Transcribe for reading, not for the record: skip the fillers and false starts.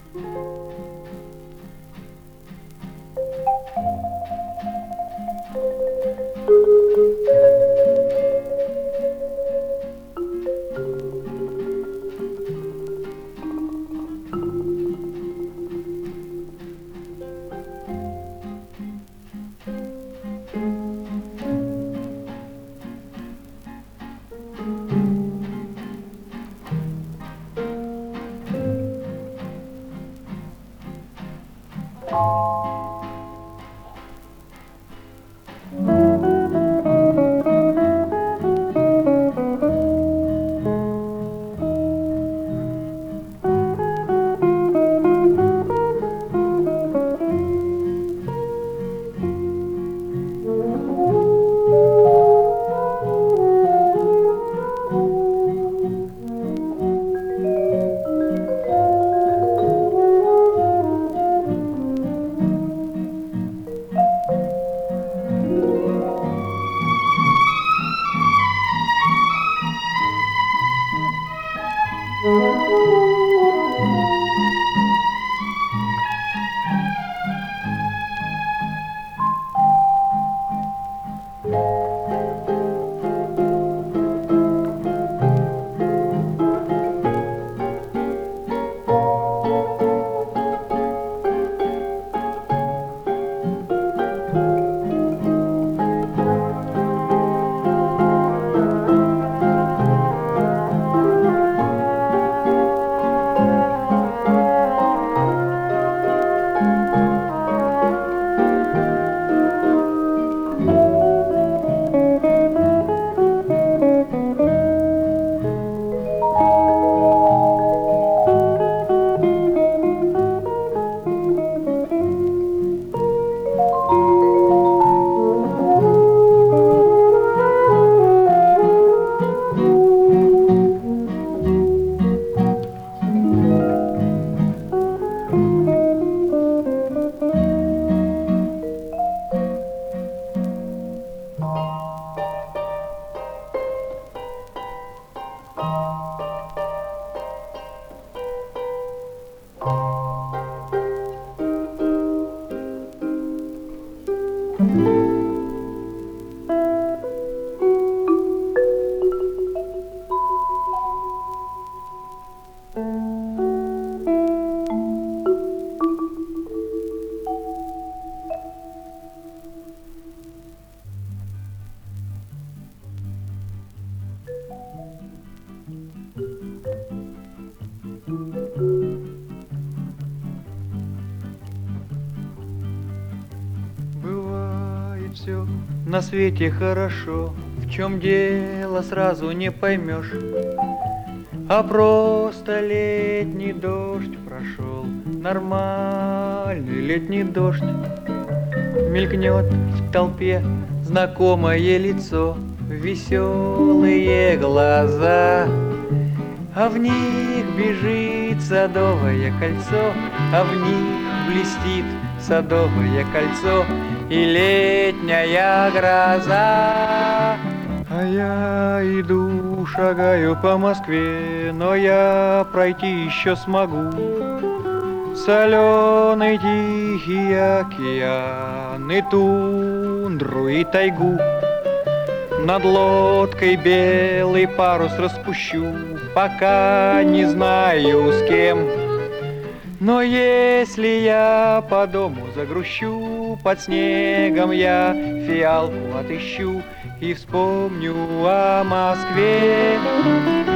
Все на свете хорошо, в чем дело сразу не поймешь, а просто летний дождь прошел, нормальный летний дождь. Мелькнет в толпе знакомое лицо, веселые глаза, а в них бежит садовое кольцо, а в них блестит садовое кольцо и летняя гроза. А я иду, шагаю по Москве, но я пройти еще смогу соленый тихий океан и тундру и тайгу. Над лодкой белый парус распущу, пока не знаю с кем. Но если я по дому загрущу, под снегом я фиалку отыщу и вспомню о Москве.